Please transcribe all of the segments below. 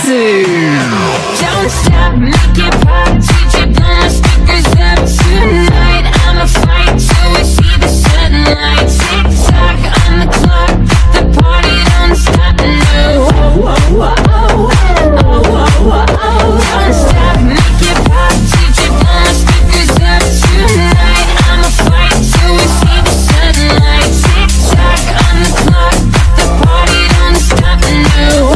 Don't stop, make it pop. DJ, blow my speakers up tonight. I'ma fight till we see the sunlight. Tick tock on the clock, the party don't stop. No. Don't stop, make it pop. DJ, blow my speakers up tonight. I'ma fight till we see the sunlight. Tick tock on the clock, the party don't stop. No.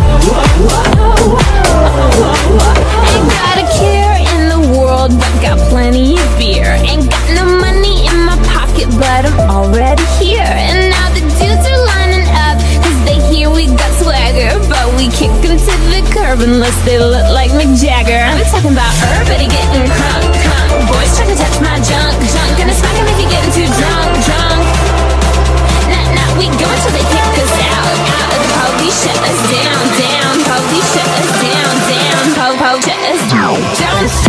Ain't got a care in the world, but got plenty of beer. Ain't got no money in my pocket, but I'm already here. And now the dudes are lining up, cause they hear we got swagger. But we kick them to the curb unless they look like Mick Jagger. I'm talking about everybody getting crunk, crunk. Boys trying to touch my junk, junk. Gonna smack him if you're getting too drunk, drunk. Nah, we go until they kick us out. The police shut us down, down. Police shut us down, down. Shut us down. Don't